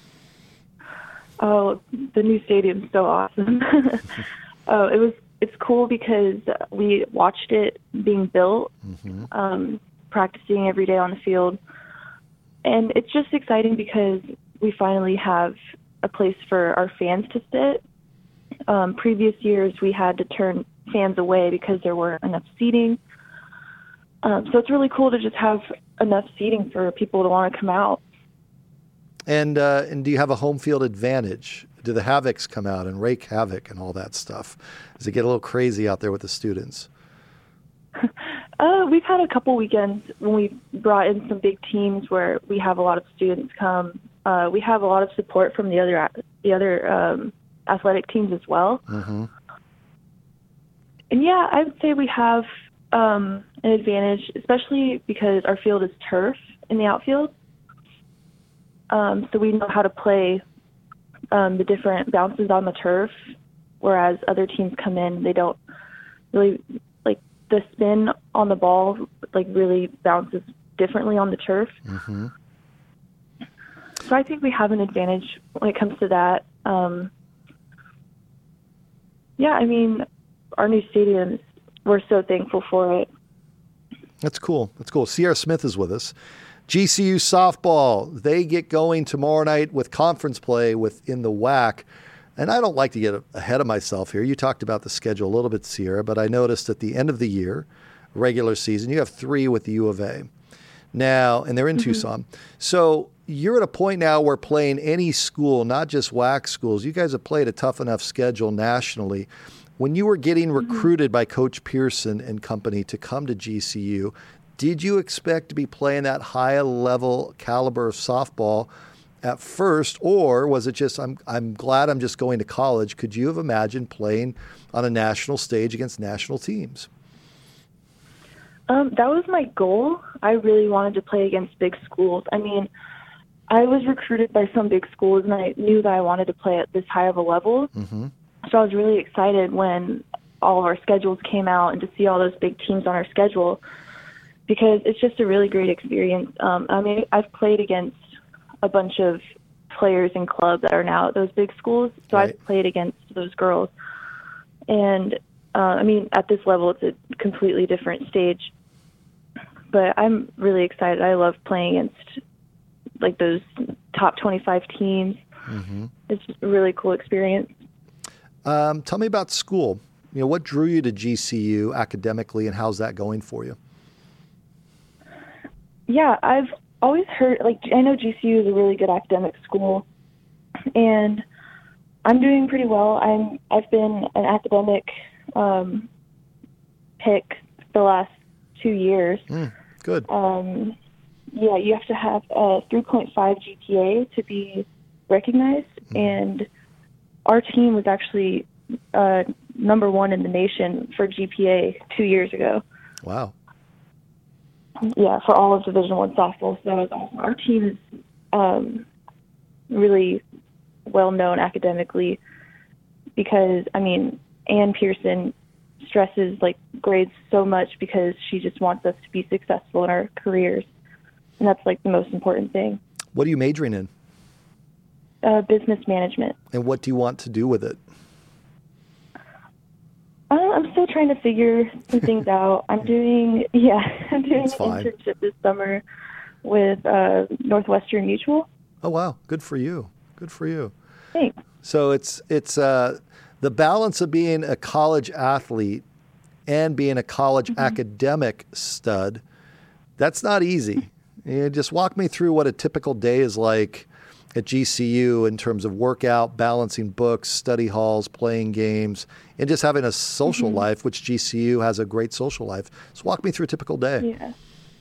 Oh, the new stadium's so awesome. It's cool because we watched it being built, practicing every day on the field. And it's just exciting because we finally have a place for our fans to sit. Previous years, we had to turn fans away because there weren't enough seating. So it's really cool to just have enough seating for people to want to come out. And do you have a home field advantage? Do the Havocs come out and rake havoc and all that stuff? Does it get a little crazy out there with the students? We've had a couple weekends when we brought in some big teams where we have a lot of students come. We have a lot of support from the other athletic teams as well. Mm-hmm. And yeah, I would say we have an advantage, especially because our field is turf in the outfield. So we know how to play the different bounces on the turf, whereas other teams come in, they don't really, the spin on the ball, really bounces differently on the turf. Mm-hmm. So I think we have an advantage when it comes to that. Our new stadium, we're so thankful for it. That's cool. Sierra Smith is with us. GCU softball, they get going tomorrow night with conference play within the WAC. And I don't like to get ahead of myself here. You talked about the schedule a little bit, Sierra, but I noticed at the end of the year, regular season, you have 3 with the U of A. Now, and they're in Tucson. So you're at a point now where playing any school, not just WAC schools, you guys have played a tough enough schedule nationally. When you were getting recruited by Coach Pearson and company to come to GCU, did you expect to be playing that high level caliber of softball at first, or was it just, I'm glad I'm just going to college? Could you have imagined playing on a national stage against national teams? That was my goal. I really wanted to play against big schools. I mean, I was recruited by some big schools, and I knew that I wanted to play at this high of a level. So I was really excited when all of our schedules came out and to see all those big teams on our schedule, because it's just a really great experience. I mean, I've played against a bunch of players in club that are now at those big schools, so Right. I've played against those girls. And, I mean, at this level, it's a completely different stage. But I'm really excited. I love playing against, like, those top 25 teams. It's a really cool experience. Tell me about school. You know, what drew you to GCU academically, and how's that going for you? Yeah, I've always heard, like, I know GCU is a really good academic school, and I'm doing pretty well. I've been an academic pick the last 2 years. Good. Yeah, you have to have a 3.5 GPA to be recognized, and our team was actually number 1 in the nation for GPA 2 years ago. Wow. Yeah, for all of Division I softball. So that was awesome. Our team is really well known academically because, I mean, Ann Pearson stresses like grades so much because she just wants us to be successful in our careers, and that's like the most important thing. What are you majoring in? Business management. And what do you want to do with it? I'm still trying to figure some things out. I'm doing an That's fine. internship this summer with Northwestern Mutual. Oh, wow. Good for you. Good for you. Thanks. So it's the balance of being a college athlete and being a college academic stud. That's not easy. You know, just walk me through what a typical day is like at GCU in terms of workout, balancing books, study halls, playing games, and just having a social life, which GCU has a great social life. So walk me through a typical day. Yeah.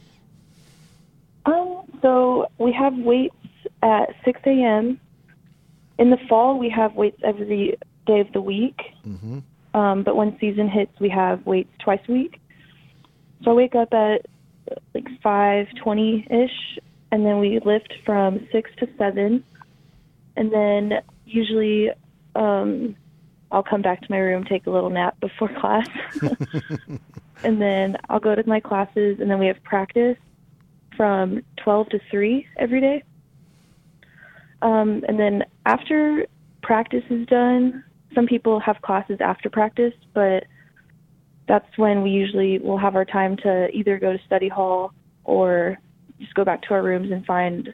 So we have weights at 6 a.m. In the fall, we have weights every day of the week. But when season hits, we have weights twice a week. So I wake up at like 5:20-ish, and then we lift from 6 to 7. And then usually I'll come back to my room, take a little nap before class. And then I'll go to my classes, and then we have practice from 12 to 3 every day. And then after practice is done, some people have classes after practice, but that's when we usually will have our time to either go to study hall or just go back to our rooms and find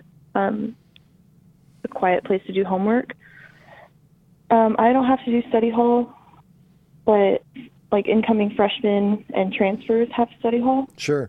a quiet place to do homework. I don't have to do study hall, but like incoming freshmen and transfers have study hall. Sure.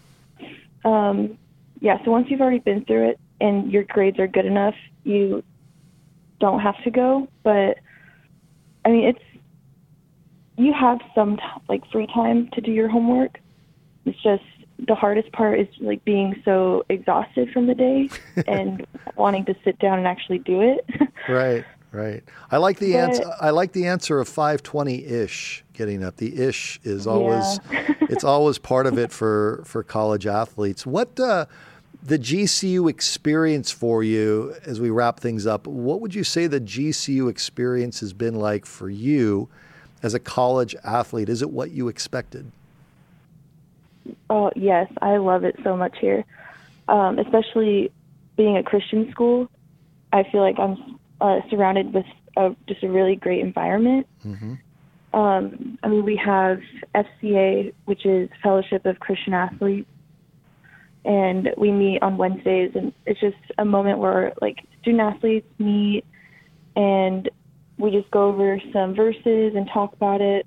Yeah, so once you've already been through it and your grades are good enough, you don't have to go. But I mean, you have some like free time to do your homework. It's just the hardest part is like being so exhausted from the day and wanting to sit down and actually do it. Right. I like the answer. I like the answer of 5:20-ish. Getting up. The ish is always it's always part of it for college athletes. What the GCU experience for you as we wrap things up? What would you say the GCU experience has been like for you as a college athlete? Is it what you expected? Oh, yes. I love it so much here. Especially being a Christian school. I feel like I'm surrounded with just a really great environment. I mean, we have FCA, which is Fellowship of Christian Athletes, and we meet on Wednesdays, and it's just a moment where like student athletes meet and we just go over some verses and talk about it.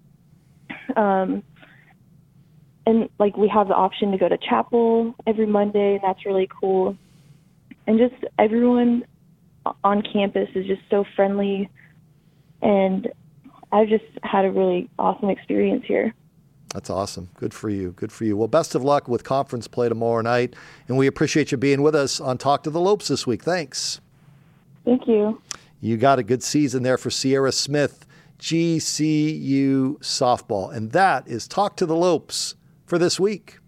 And like we have the option to go to chapel every Monday, and that's really cool. And just everyone on campus is just so friendly, and I've just had a really awesome experience here. That's awesome. Good for you. Good for you. Well, best of luck with conference play tomorrow night, and we appreciate you being with us on Talk to the Lopes this week. Thanks. Thank you. You got a good season there for Sierra Smith, GCU softball. And that is Talk to the Lopes for this week.